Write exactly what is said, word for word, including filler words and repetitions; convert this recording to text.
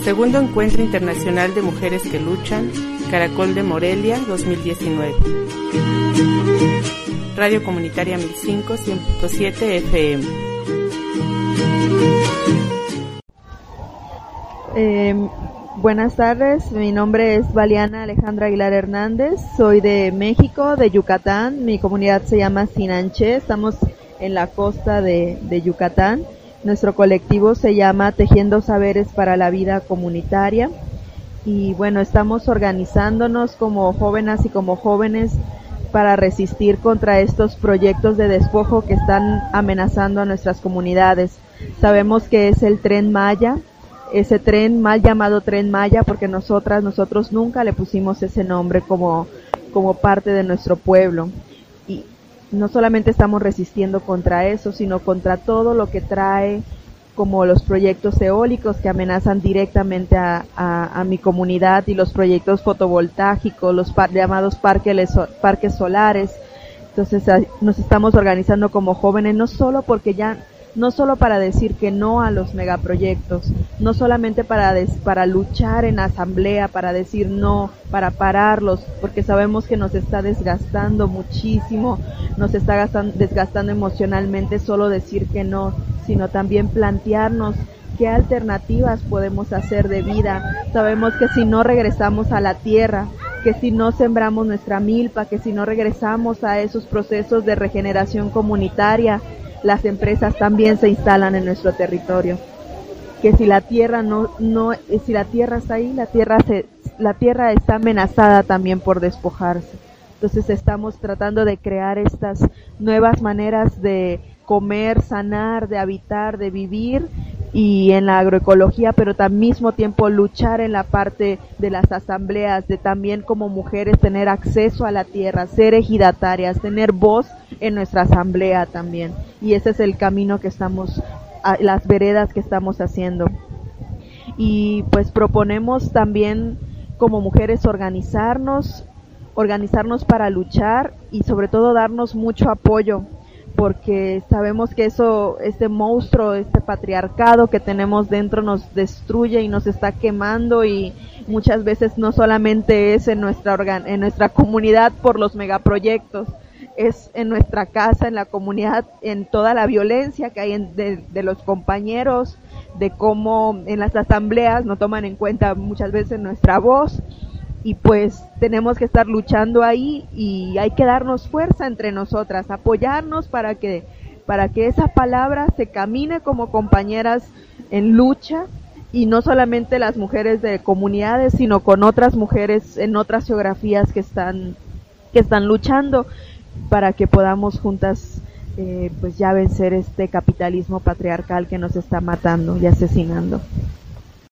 Segundo Encuentro Internacional de Mujeres que Luchan, Caracol de Morelia, dos mil diecinueve. Radio Comunitaria mil cinco, cien punto siete F M. Eh, buenas tardes, mi nombre es Valiana Alejandra Aguilar Hernández, soy de México, de Yucatán, mi comunidad se llama Sinanché, estamos en la costa de, de Yucatán. Nuestro colectivo se llama Tejiendo Saberes para la Vida Comunitaria y bueno, estamos organizándonos como jóvenes y como jóvenes para resistir contra estos proyectos de despojo que están amenazando a nuestras comunidades. Sabemos que es el Tren Maya, ese tren mal llamado Tren Maya porque nosotras, nosotros nunca le pusimos ese nombre como, como parte de nuestro pueblo. Y no solamente estamos resistiendo contra eso, sino contra todo lo que trae como los proyectos eólicos que amenazan directamente a, a, a mi comunidad y los proyectos fotovoltaicos, los par, llamados parques, parques solares. Entonces a, nos estamos organizando como jóvenes, no solo porque ya, no solo para decir que no a los megaproyectos, no solamente para, des, para luchar en asamblea, para decir no, para pararlos, porque sabemos que nos está desgastando muchísimo, nos está gastan, desgastando emocionalmente solo decir que no, sino también plantearnos qué alternativas podemos hacer de vida. Sabemos que si no regresamos a la tierra, que si no sembramos nuestra milpa, que si no regresamos a esos procesos de regeneración comunitaria, las empresas también se instalan en nuestro territorio. Que si la tierra no, no, si la tierra está ahí, la tierra se, la tierra está amenazada también por despojarse. Entonces estamos tratando de crear estas nuevas maneras de comer, sanar, de habitar, de vivir y en la agroecología, pero al mismo tiempo luchar en la parte de las asambleas, de también como mujeres tener acceso a la tierra, ser ejidatarias, tener voz en nuestra asamblea también. Y ese es el camino que estamos, las veredas que estamos haciendo. Y pues proponemos también como mujeres organizarnos, organizarnos para luchar y sobre todo darnos mucho apoyo, porque sabemos que eso, este monstruo, este patriarcado que tenemos dentro nos destruye y nos está quemando y muchas veces no solamente es en nuestra organ, en nuestra comunidad por los megaproyectos, es en nuestra casa, en la comunidad, en toda la violencia que hay en, de, de los compañeros, de cómo en las asambleas no toman en cuenta muchas veces nuestra voz. Y pues tenemos que estar luchando ahí y hay que darnos fuerza entre nosotras, apoyarnos para que, para que esa palabra se camine como compañeras en lucha y no solamente las mujeres de comunidades, sino con otras mujeres en otras geografías que están, que están luchando para que podamos juntas eh, pues ya vencer este capitalismo patriarcal que nos está matando y asesinando.